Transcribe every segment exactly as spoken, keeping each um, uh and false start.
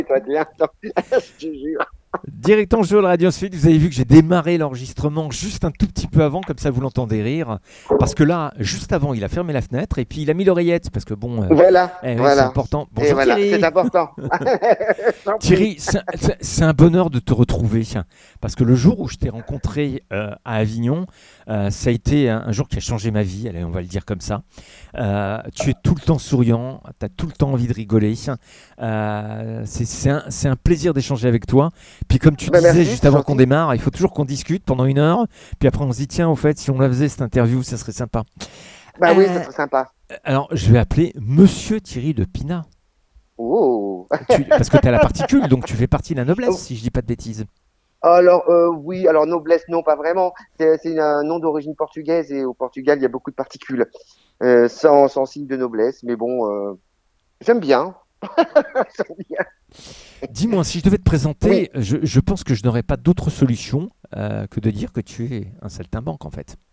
toi, tiens, attends, je te jure. Direct en jeu de Radio Suite, vous avez vu que j'ai démarré l'enregistrement juste un tout petit peu avant, comme ça vous l'entendez rire. Parce que là, juste avant, il a fermé la fenêtre et puis il a mis l'oreillette, parce que bon, euh, Voilà, eh oui, c'est voilà. important. Et Bonjour voilà, c'est Thierry. important. J'en prie. Thierry, c'est un, c'est un bonheur de te retrouver, parce que le jour où je t'ai rencontré euh, à Avignon, euh, ça a été un, un jour qui a changé ma vie, allez, on va le dire comme ça. Euh, tu es tout le temps souriant, tu as tout le temps envie de rigoler. Euh, c'est, c'est un, c'est un plaisir d'échanger avec toi. Puis comme tu Ben disais merci, juste c'est avant qu'on gentil. démarre, il faut toujours qu'on discute pendant une heure. Puis après on se dit, tiens, au fait, si on la faisait cette interview, ça serait sympa. Bah oui, ça Euh, serait sympa. alors je vais appeler Monsieur Thierry de Pinat. Oh. Tu, parce que tu as la particule, donc tu fais partie de la noblesse, si je dis pas de bêtises. Alors, euh, oui, alors noblesse, non, pas vraiment. C'est c'est un nom d'origine portugaise et au Portugal, il y a beaucoup de particules, euh, sans, sans signe de noblesse. Mais bon, euh, j'aime bien. J'aime bien. Dis-moi, si je devais te présenter, Oui. je, je pense que je n'aurais pas d'autre solution euh, que de dire que tu es un saltimbanque, en fait.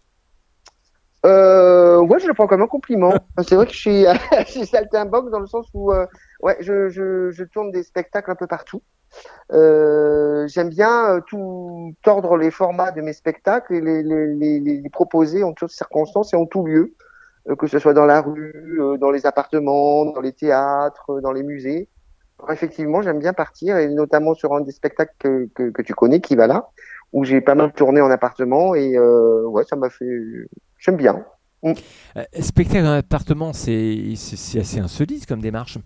Euh, ouais, je le prends comme un compliment. C'est vrai que je suis, je suis saltimbanque dans le sens où, euh, ouais, je, je, je tourne des spectacles un peu partout. Euh, j'aime bien euh, tout tordre les formats de mes spectacles et les, les, les, les proposer en toutes circonstances et en tout lieu, euh, que ce soit dans la rue, euh, dans les appartements, dans les théâtres, euh, dans les musées. Alors, effectivement, j'aime bien partir et notamment sur un des spectacles que, que, que tu connais, qui va là, où j'ai pas mal tourné en appartement et euh, ouais, ça m'a fait, j'aime bien. Mm. Euh, spectacle dans un appartement, c'est, c'est, c'est assez insolite comme démarche.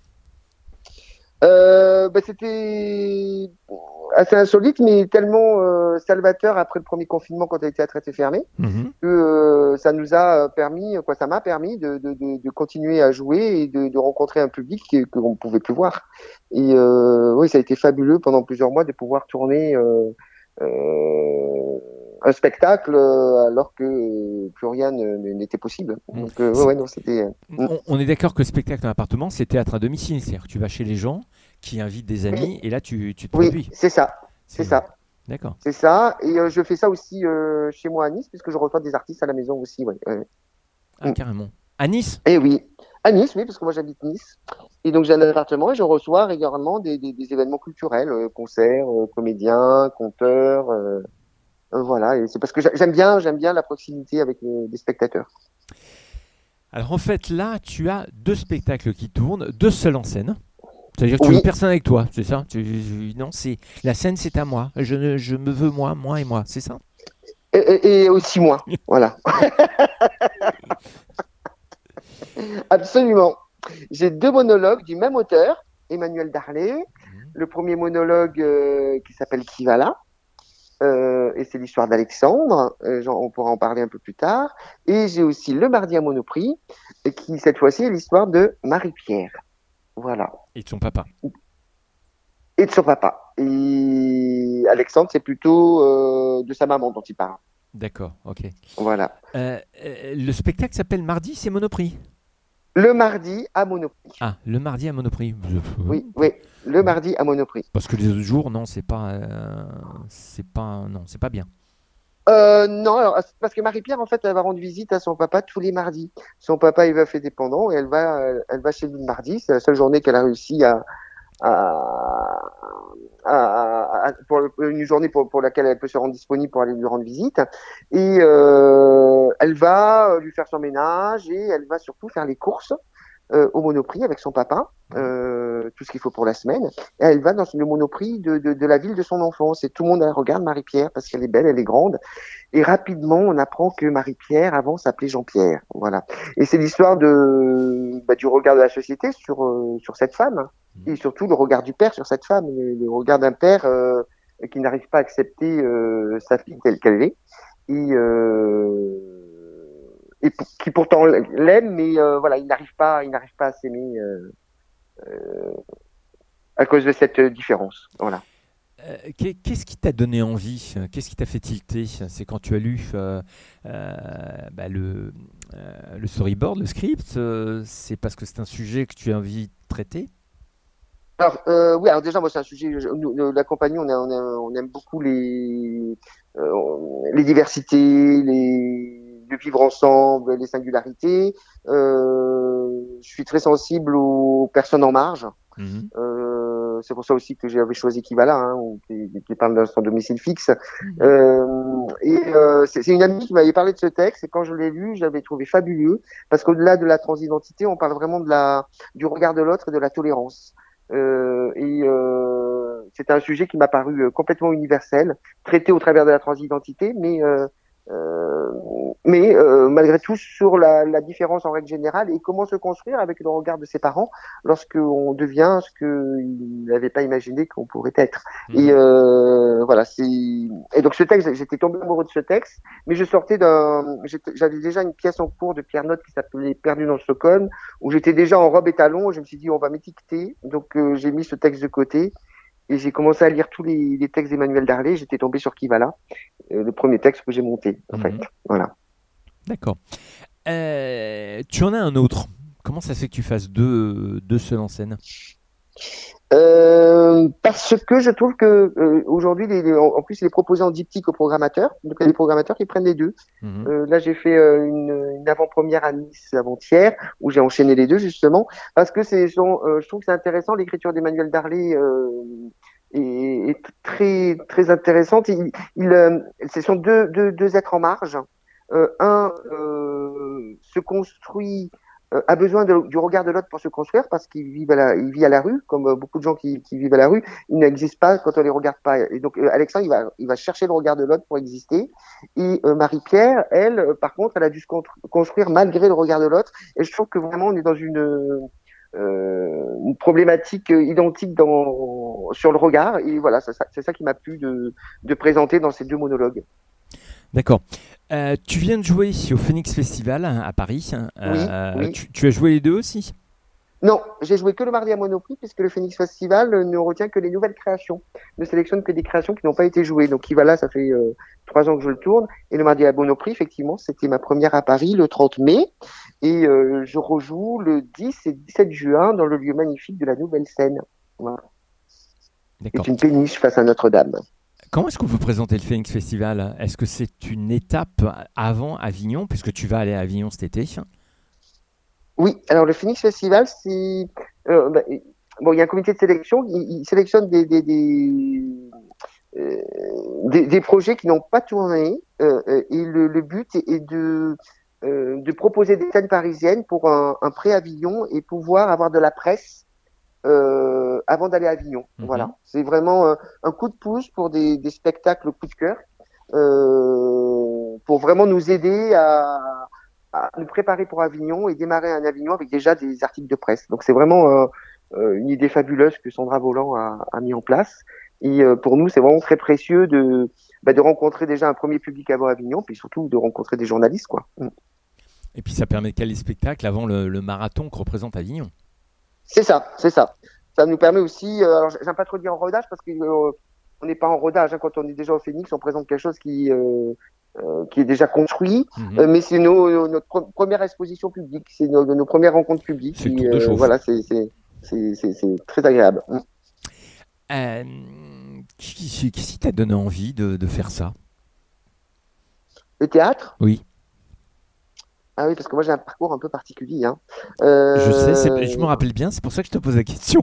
Euh, bah, c'était assez insolite, mais tellement euh, salvateur après le premier confinement quand les théâtres étaient fermés, Mhm. que euh, ça nous a permis, quoi, ça m'a permis de, de, de, de continuer à jouer et de, de rencontrer un public que, que l'on ne pouvait plus voir. Et euh, oui, ça a été fabuleux pendant plusieurs mois de pouvoir tourner euh, euh, un spectacle euh, alors que euh, plus rien ne- n'était possible. Mm. Donc, euh, ouais, C'est- ouais, non, c'était. euh, On, on est d'accord que spectacle dans l'appartement, c'est théâtre à domicile. C'est-à-dire que tu vas chez les gens qui invitent des Oui, amis et là, tu, tu te oui, produis. c'est ça, c'est C'est... ça. D'accord. C'est ça. Et euh, je fais ça aussi euh, chez moi à Nice, puisque je reçois des artistes à la maison aussi. Ouais, ouais. Ah, Mm. carrément. À Nice? Et oui, à Nice, oui, parce que moi j'habite Nice. Et donc j'ai un appartement et je reçois régulièrement des, des, des événements culturels, euh, concerts, euh, comédiens, conteurs. Euh, euh, voilà. Et c'est parce que j'a- j'aime bien, j'aime bien la proximité avec les, les spectateurs. Alors en fait, là, tu as deux spectacles qui tournent, deux seuls en scène. C'est-à-dire que tu veux Oui, personne avec toi, c'est ça? Tu- Non, c'est la scène, c'est à moi. Je, ne- je me veux moi, moi et moi, c'est ça? et, et- et aussi moi. Voilà. Absolument. J'ai deux monologues du même auteur, Emmanuel Darlé. Mhm. Le premier monologue euh, qui s'appelle Qui va là? Euh, et c'est l'histoire d'Alexandre, euh, j'en- on pourra en parler un peu plus tard. Et j'ai aussi Le Mardi à Monoprix, et qui cette fois-ci est l'histoire de Marie-Pierre. Voilà. Et de son papa. Et de son papa. Et Alexandre, c'est plutôt euh, de sa maman dont il parle. D'accord, ok. Voilà. Euh, euh, le spectacle s'appelle Mardi, c'est Monoprix. Le mardi à Monoprix. Ah, le mardi à Monoprix. Oui, Ok. oui, le mardi à Monoprix. Parce que les autres jours, non, c'est pas, euh, c'est pas, non, c'est pas bien. Euh, non, alors, parce que Marie-Pierre, en fait, elle va rendre visite à son papa tous les mardis. Son papa, il va faire dépendant et elle va, euh, elle va chez lui le mardi. C'est la seule journée qu'elle a réussi à, à, à- à- pour le- une journée pour, pour laquelle elle peut se rendre disponible pour aller lui rendre visite. Et euh, elle va lui faire son ménage et elle va surtout faire les courses euh, au Monoprix avec son papa, Mhm. euh, tout ce qu'il faut pour la semaine. Et elle va dans le Monoprix de, de, de la ville de son enfance. Et tout le monde elle regarde Marie-Pierre parce qu'elle est belle, elle est grande. Et rapidement, on apprend que Marie-Pierre, avant, s'appelait Jean-Pierre. Voilà. Et c'est l'histoire de, bah, du regard de la société sur, euh, sur cette femme. Mhm. Et surtout le regard du père sur cette femme. Le, le regard d'un père euh, qui n'arrive pas à accepter euh, sa fille telle qu'elle est. Et, euh, et p- qui pourtant l'aime, mais euh, voilà, il n'arrive pas, il n'arrive pas à s'aimer euh, euh, à cause de cette différence. Voilà. Euh, qu'est- Qu'est-ce qui t'a donné envie? Qu'est-ce qui t'a fait tilter? C'est quand tu as lu euh, euh, bah, le, euh, le storyboard, le script? euh, C'est parce que c'est un sujet que tu as envie de traiter? Alors, euh, oui, alors déjà, moi, c'est un sujet. je- nous, nous, la compagnie, on, a, on, a- on aime beaucoup les, euh, les diversités, les, de vivre ensemble, les singularités. Euh, je suis très sensible aux personnes en marge. Mhm. Euh, Euh, c'est pour ça aussi que j'avais choisi Kivala, hein, où- qui, qui parle d'un son domicile fixe. Euh, et euh, c'est c'est une amie qui m'avait parlé de ce texte, et quand je l'ai lu, j'avais trouvé fabuleux, parce qu'au-delà de la transidentité, on parle vraiment de la, du regard de l'autre et de la tolérance. Euh, et euh, c'est un sujet qui m'a paru euh, complètement universel, traité au travers de la transidentité, mais euh, euh, mais euh, malgré tout sur la, la différence en règle générale et comment se construire avec le regard de ses parents lorsqu'on devient ce qu'ils n'avaient pas imaginé qu'on pourrait être. Mhm. Et euh, voilà, c'est et donc ce texte, j'étais tombé amoureux de ce texte, mais je sortais d'un, j'étais- j'avais déjà une pièce en cours de Pierre Note qui s'appelait Perdu dans Stockholm, où j'étais déjà en robe et talons. Je me suis dit on va m'étiqueter, donc euh, j'ai mis ce texte de côté. Et j'ai commencé à lire tous les, les textes d'Emmanuel Darlé. J'étais tombé sur Kivala, euh, le premier texte que j'ai monté, en fait. Mhm. Voilà. D'accord. Euh, tu en as un autre. Comment ça se fait que tu fasses deux, deux seuls en scène? Euh, parce que je trouve que euh, aujourd'hui, les, les- en en plus, il est proposé en diptyque aux programmateurs. Donc, il y a des programmateurs qui prennent les deux. Mhm. Euh, là, j'ai fait euh, une, une avant-première à Nice avant-hier, où j'ai enchaîné les deux justement, parce que c'est, sont, euh, je trouve que c'est intéressant. L'écriture d'Emmanuel Darlé euh, est, est très très intéressante. Il, il, euh, ce sont deux, deux, deux êtres en marge. Euh, un euh, se construit euh, a besoin de- du regard de l'autre pour se construire parce qu'il vit à la, il vit à la rue, comme euh, beaucoup de gens qui, qui vivent à la rue. Il n'existe pas quand on les regarde pas. Et donc euh, Alexandre, il va, il va chercher le regard de l'autre pour exister. Et euh, Marie-Pierre, elle, euh, par contre, elle a dû se construire malgré le regard de l'autre. Et je trouve que vraiment, on est dans une, euh, une problématique identique dans, sur le regard. Et voilà, c'est ça, c'est ça qui m'a plu de, de présenter dans ces deux monologues. D'accord. Euh, tu viens de jouer ici au Phoenix Festival hein, à Paris. Oui, Euh, oui. tu, tu as joué les deux aussi? Non, j'ai joué que le mardi à Monoprix puisque le Phoenix Festival ne retient que les nouvelles créations, ne sélectionne que des créations qui n'ont pas été jouées. Donc, voilà, ça fait euh, trois ans que je le tourne. Et le mardi à Monoprix, effectivement, c'était ma première à Paris le trente mai. Et euh, je rejoue le dix et dix-sept juin dans le lieu magnifique de la Nouvelle Scène. Voilà. D'accord. C'est une péniche face à Notre-Dame. Comment est-ce qu'on peut présenter le Phoenix Festival? Est-ce que c'est une étape avant Avignon, puisque tu vas aller à Avignon cet été? Oui, alors le Phoenix Festival, c'est euh, bah, bon, il y a un comité de sélection, il, il sélectionne des des, des, euh, des, des projets qui n'ont pas tourné, euh, euh, et le, le but est, est de euh, de proposer des scènes parisiennes pour un, un pré-Avignon et pouvoir avoir de la presse euh, avant d'aller à Avignon. Mhm. Voilà, c'est vraiment euh, un coup de pouce pour des, des spectacles coup de cœur, euh, pour vraiment nous aider à à nous préparer pour Avignon et démarrer un Avignon avec déjà des articles de presse. Donc c'est vraiment euh, euh, une idée fabuleuse que Sandra Volant a, a mis en place. Et euh, pour nous, c'est vraiment très précieux de, bah, de rencontrer déjà un premier public avant Avignon, puis surtout de rencontrer des journalistes, quoi. Et puis ça permet de caler les spectacles avant le, le marathon que représente Avignon. C'est ça, c'est ça. Ça nous permet aussi, euh, alors j'aime pas trop dire en rodage parce que euh, on n'est pas en rodage hein, quand on est déjà au Phoenix, on présente quelque chose qui euh, euh, qui est déjà construit, Mhm. euh, mais c'est nos, nos- notre pre- première exposition publique, c'est nos, nos premières rencontres publiques. C'est le Et, tour de euh, chauffe. voilà, c'est c'est c'est c'est c'est très agréable. Mm. Euh, qui, qui, qui t'a donné envie de, de faire ça? Le théâtre? Oui, Ah oui, parce que moi j'ai un parcours un peu particulier. Hein. je sais, c'est- je me Euh... rappelle bien, c'est pour ça que je te pose la question.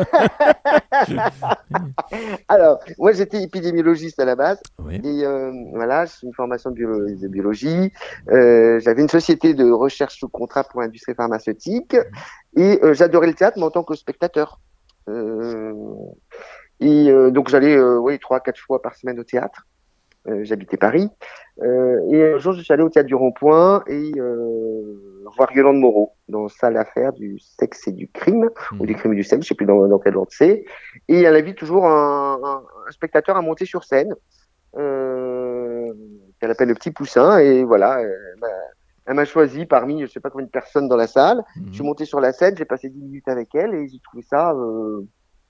Alors, moi j'étais épidémiologiste à la base. Oui. Et euh, voilà, j'ai une formation de, bio- de biologie. Euh, j'avais une société de recherche sous contrat pour l'industrie pharmaceutique. Et euh, j'adorais le théâtre, mais en tant que spectateur. Euh, et euh, donc j'allais euh, oui, trois, quatre fois par semaine au théâtre. Euh, j'habitais Paris. Euh, et un jour, je suis allé au théâtre du Rond-Point et euh, voir Yolande Moreau dans Salle à faire du sexe et du crime, ou du Mhm. crime et du sexe, je sais plus dans, dans quel ordre c'est. Et elle invite toujours un, un, un spectateur à monter sur scène, euh, qu'elle appelle le Petit Poussin. Et voilà, elle m'a, elle m'a choisi parmi, je sais pas combien de personnes dans la salle. Je suis Mhm. monté sur la scène, j'ai passé dix minutes avec elle et j'ai trouvé ça euh,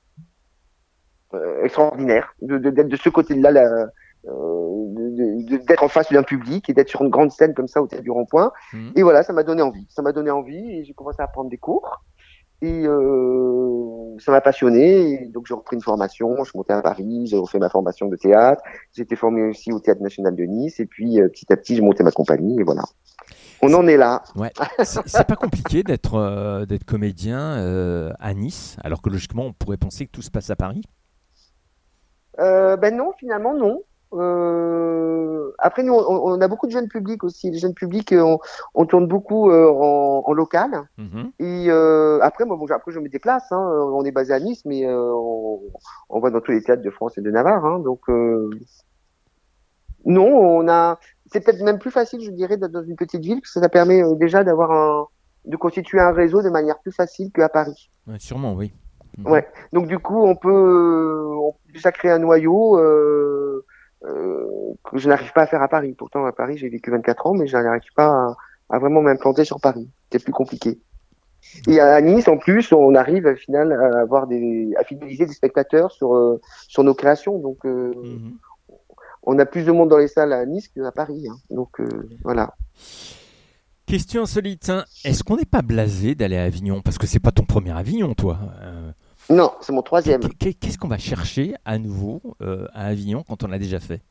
euh, extraordinaire de, de, d'être de ce côté-là, la, euh, de- de- d'être en face d'un public et d'être sur une grande scène comme ça au théâtre du Rond-Point. Mhm. Et voilà, ça m'a donné envie. Ça m'a donné envie et j'ai commencé à prendre des cours. Et euh, ça m'a passionné. Et donc j'ai repris une formation. Je suis monté à Paris, j'ai refait ma formation de théâtre. J'ai été formé aussi au Théâtre National de Nice. Et puis euh, petit à petit, j'ai monté ma compagnie. Et voilà. On en est là. Ouais. C'est, c'est pas compliqué d'être, euh, d'être comédien euh, à Nice, alors que logiquement, on pourrait penser que tout se passe à Paris. Euh, ben non, finalement non. Euh, après nous, on, on a beaucoup de jeunes publics aussi. Les jeunes publics, euh, on, on tourne beaucoup euh, en, en local. Mhm. Et euh, après, moi, bon, après, je me déplace. Hein. On est basé à Nice, mais euh, on, on va dans tous les théâtres de France et de Navarre. Hein. Donc euh, non, on a. C'est peut-être même plus facile, je dirais, d'être dans une petite ville, parce que ça permet euh, déjà d'avoir un, de constituer un réseau de manière plus facile qu'à Paris. Ouais, sûrement, oui. Mhm. Ouais. Donc du coup, on peut, euh, on peut déjà créer un noyau euh, euh, que je n'arrive pas à faire à Paris. Pourtant, à Paris, j'ai vécu vingt-quatre ans, mais je n'arrive pas à, à vraiment m'implanter sur Paris. C'est plus compliqué. Et à Nice, en plus, on arrive au final à avoir des, à fidéliser des spectateurs sur euh, sur nos créations. Donc, euh, Mhm. on a plus de monde dans les salles à Nice qu'à Paris. Hein. Donc, euh, voilà. Question insolite, hein. Est-ce qu'on n'est pas blasé d'aller à Avignon? Parce que c'est pas ton premier Avignon, toi. Euh, Non, c'est mon troisième. qu'est- qu'est- qu'est-ce qu'on va chercher à nouveau euh, à Avignon quand on l'a déjà fait?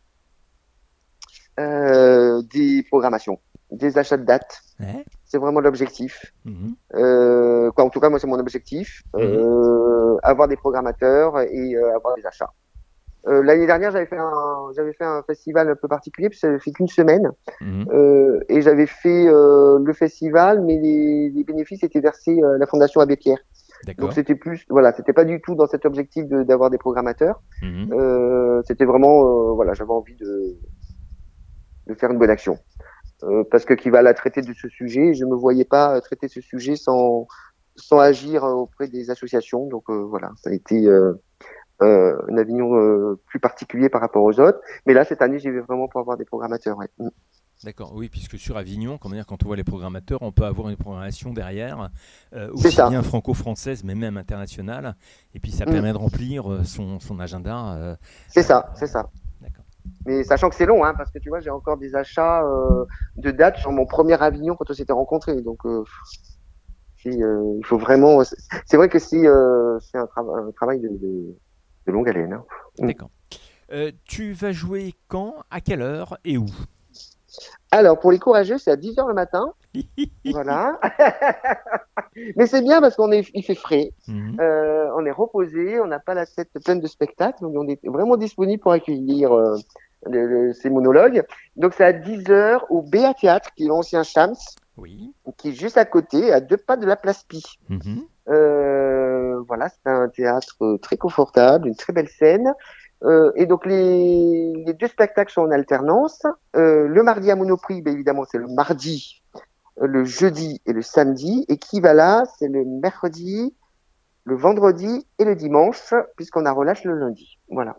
Euh, des programmations, des achats de dates. Ouais. C'est vraiment l'objectif. Mhm. Euh, quoi, en tout cas, moi, c'est mon objectif. Mhm. Euh, avoir des programmateurs et euh, avoir des achats. Euh, l'année dernière, j'avais fait un, j'avais fait un festival un peu particulier, puis ça fait qu'une semaine. Mhm. Euh, et j'avais fait euh, le festival, mais les, les bénéfices étaient versés euh, à la Fondation Abbé Pierre. Donc D'accord. c'était plus, voilà, c'était pas du tout dans cet objectif de, d'avoir des programmateurs. Mhm. Euh, c'était vraiment, euh, voilà, j'avais envie de, de faire une bonne action. Euh, parce que qui va la traiter de ce sujet, je me voyais pas traiter ce sujet sans sans agir auprès des associations. Donc euh, voilà, ça a été euh, euh, un Avignon euh, plus particulier par rapport aux autres. Mais là, cette année, j'y vais vraiment pour avoir des programmateurs. Ouais. Mm. D'accord, oui, puisque sur Avignon, comment dire, quand on voit les programmateurs, on peut avoir une programmation derrière, euh, C'est aussi ça. bien franco-française, mais même internationale, et puis ça Mm. permet de remplir euh, son, son agenda. euh, C'est euh, ça, c'est ça. D'accord. Mais sachant que c'est long, hein, parce que tu vois, j'ai encore des achats euh, de dates sur mon premier Avignon quand on s'était rencontrés. Donc, euh, c'est, euh, il faut vraiment. C'est c'est vrai que c'est euh, c'est un, trava- un travail de, de, de longue haleine. Hein. Mm. D'accord. Euh, tu vas jouer quand, à quelle heure et où? Alors, pour les courageux, c'est à dix heures le matin. Voilà. Mais c'est bien parce qu'on est, il fait frais. Mhm. Euh, on est reposé, on n'a pas la tête pleine de spectacles, donc on est vraiment disponible pour accueillir euh, le- le- ces monologues. Donc c'est à dix heures au B A Théâtre, qui est l'ancien Shams, Oui. qui est juste à côté, à deux pas de la Place Pi. Mhm. Euh, voilà, c'est un théâtre euh, très confortable, une très belle scène. Euh, et donc les, les deux spectacles sont en alternance. Euh, le mardi à Monoprix, ben évidemment, c'est le mardi, euh, le jeudi et le samedi. Et qui va là, c'est le mercredi, le vendredi et le dimanche, puisqu'on a relâche le lundi. Voilà.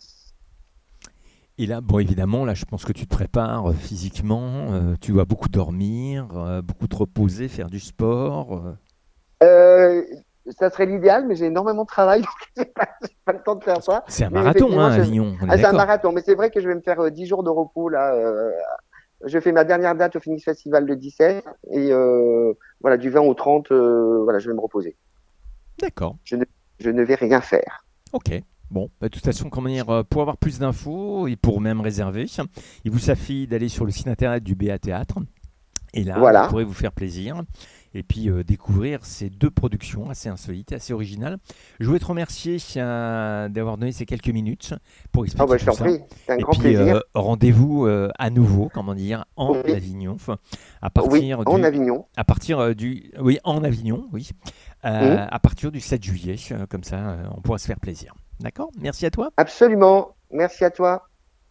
Et là, bon, évidemment, là, je pense que tu te prépares euh, physiquement, euh, tu dois beaucoup dormir, euh, beaucoup te reposer, faire du sport. euh. Euh, ça serait l'idéal, mais j'ai énormément de travail, donc j'ai pas, j'ai pas le temps de faire ça. C'est un Mais marathon, effectivement, hein, je- Avignon, on est ah, c'est un d'accord. marathon, mais c'est vrai que je vais me faire euh, dix jours de repos là. Euh, je fais ma dernière date au Phoenix Festival le dix-sept et euh, voilà, du vingt au trente, euh, voilà, je vais me reposer. D'accord. Je ne, je ne vais rien faire. Ok. Bon, bah, de toute façon, comment dire, euh, pour avoir plus d'infos et pour même réserver, il vous suffit d'aller sur le site internet du B A Théâtre. Et là, Voilà. vous pourrez vous faire plaisir et puis euh, découvrir ces deux productions assez insolites, assez originales. Je voulais te remercier euh, d'avoir donné ces quelques minutes pour Ah expliquer bah, je tout t'en ça. prie, c'est un Et grand puis plaisir. euh, rendez-vous euh, à nouveau, comment dire, en Oui. Avignon, enfin, à Oui, partir en du, Avignon. à partir euh, du, oui, en Avignon, oui, euh, Mmh. à partir du sept juillet, euh, comme ça, euh, on pourra se faire plaisir. D'accord? Merci à toi. Absolument. Merci à toi.